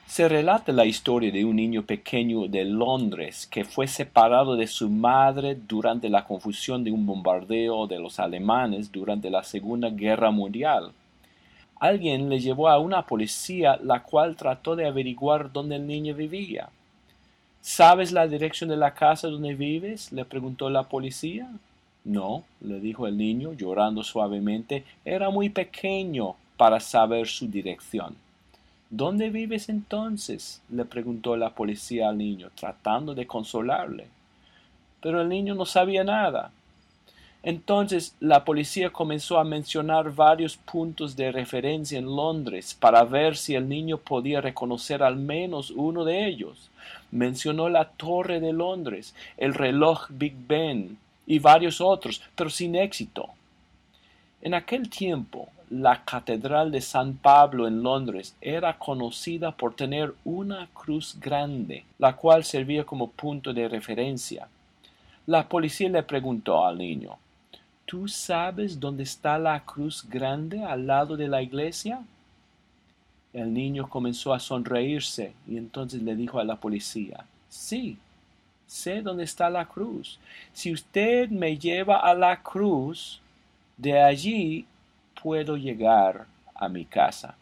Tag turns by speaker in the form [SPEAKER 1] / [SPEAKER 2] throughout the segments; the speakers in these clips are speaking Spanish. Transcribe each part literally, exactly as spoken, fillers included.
[SPEAKER 1] Se relata la historia de un niño pequeño de Londres que fue separado de su madre durante la confusión de un bombardeo de los alemanes durante la Segunda Guerra Mundial. Alguien le llevó a una policía, la cual trató de averiguar dónde el niño vivía. ¿Sabes la dirección de la casa donde vives?, le preguntó la policía. No, le dijo el niño, llorando suavemente, era muy pequeño para saber su dirección. ¿Dónde vives entonces?, le preguntó la policía al niño, tratando de consolarle. Pero el niño no sabía nada. Entonces la policía comenzó a mencionar varios puntos de referencia en Londres para ver si el niño podía reconocer al menos uno de ellos. Mencionó la Torre de Londres, el reloj Big Ben y varios otros, pero sin éxito. En aquel tiempo, la Catedral de San Pablo en Londres era conocida por tener una cruz grande, la cual servía como punto de referencia. La policía le preguntó al niño, ¿tú sabes dónde está la cruz grande al lado de la iglesia? El niño comenzó a sonreírse y entonces le dijo a la policía, sí, sé dónde está la cruz. Si usted me lleva a la cruz, de allí puedo llegar a mi casa.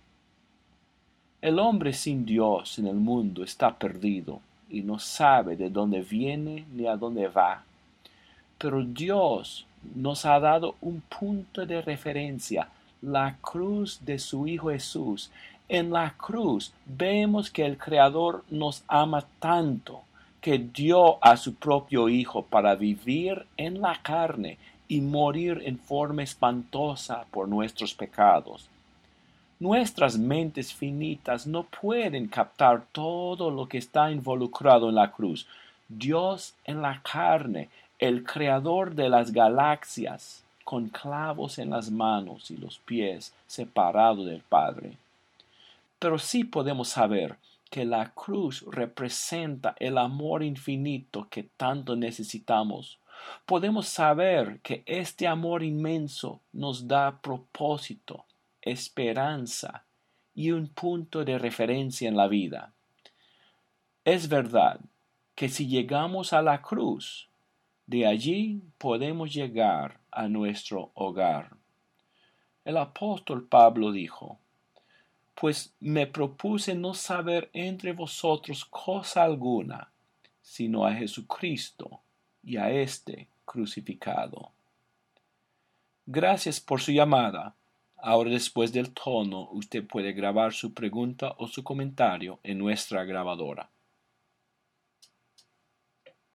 [SPEAKER 1] El hombre sin Dios en el mundo está perdido y no sabe de dónde viene ni a dónde va. Pero Dios nos ha dado un punto de referencia, la cruz de su Hijo Jesús. En la cruz vemos que el Creador nos ama tanto que dio a su propio Hijo para vivir en la carne y morir en forma espantosa por nuestros pecados. Nuestras mentes finitas no pueden captar todo lo que está involucrado en la cruz. Dios en la carne, el creador de las galaxias, con clavos en las manos y los pies, separado del Padre. Pero sí podemos saber que la cruz representa el amor infinito que tanto necesitamos. Podemos saber que este amor inmenso nos da propósito, esperanza y un punto de referencia en la vida. Es verdad que si llegamos a la cruz, de allí podemos llegar a nuestro hogar. El apóstol Pablo dijo, pues me propuse no saber entre vosotros cosa alguna, sino a Jesucristo y a éste crucificado. Gracias por su llamada. Ahora, después del tono, usted puede grabar su pregunta o su comentario en nuestra grabadora.